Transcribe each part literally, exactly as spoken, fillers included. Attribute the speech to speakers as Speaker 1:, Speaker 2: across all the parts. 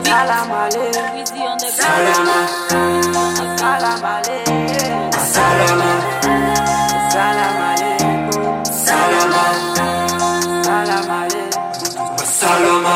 Speaker 1: Salam alaikum. Salama. Salam alaikum. Salama. Salam alaikum. Salama. Salam alaikum. Salama.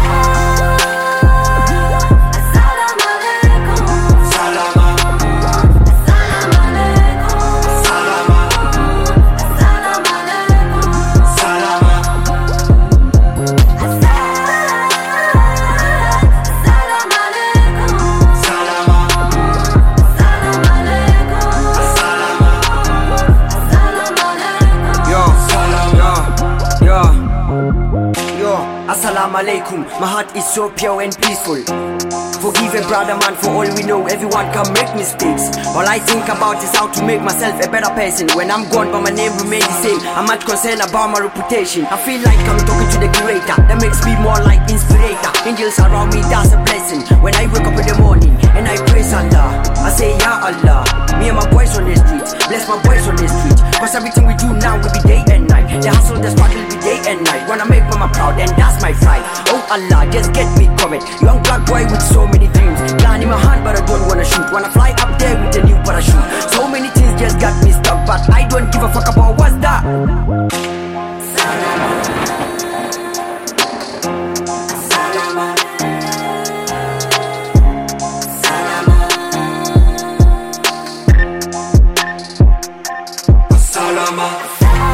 Speaker 2: Assalamu alaikum, my heart is so pure and peaceful. Forgive a brother man, for all we know, everyone can make mistakes. All I think about is how to make myself a better person. When I'm gone but my name remains the same, I'm not concerned about my reputation. I feel like I'm talking to the creator, that makes me more like inspirator. Angels around me, that's a blessing. When I wake up in the morning and I praise Allah, I say Ya Allah. Me and my boys on the streets, bless my boys on the streets. Cause everything we do now will be day and night. The hustle, the struggle will be day and night. Wanna make mama proud and that's my pride. Oh Allah, just get me covered. Young black boy with so many dreams. Gun in my hand but I don't wanna shoot. Wanna fly up there with a new parachute. So many things just got me stuck, but I don't give a fuck about what's that. Salama. Salama. Salama. Salama.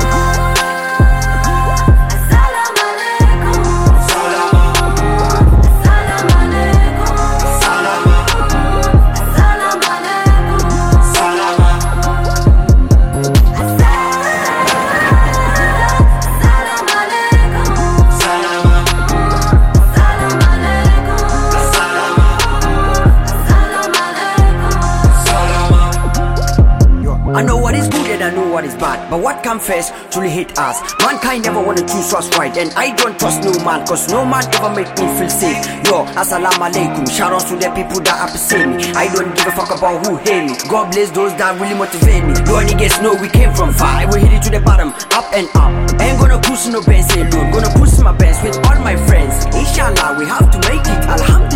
Speaker 2: I know what is good and I know what is bad, but what comes first truly hit us. Mankind never wanna choose what's right, and I don't trust no man, cause no man ever make me feel safe. Yo, assalamu alaikum, shout out to the people that appreciate me. I don't give a fuck about who hate me. God bless those that really motivate me. No niggas know we came from far, we hit it to the bottom, up and up. Ain't gonna push no Benz alone, gonna push my Benz with all my friends. Inshallah, we have to make it, alhamdulillah.